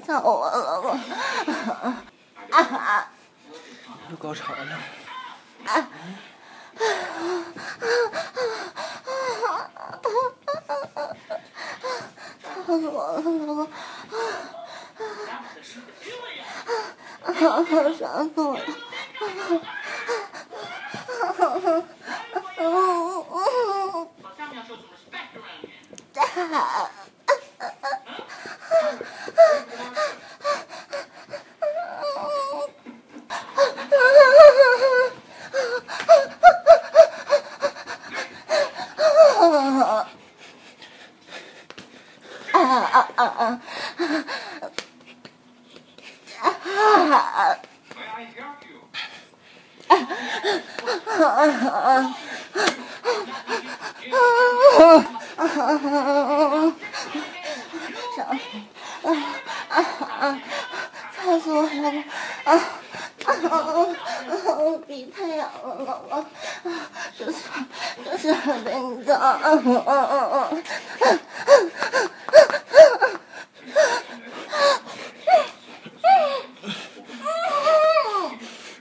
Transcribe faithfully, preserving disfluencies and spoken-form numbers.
操我了！啊啊！ 又高潮了。 啊！操死我了！啊！爽死我了！啊！啊啊啊啊！操死我了！啊啊！鼻太痒了，老王，就是就是被你脏，嗯嗯嗯嗯。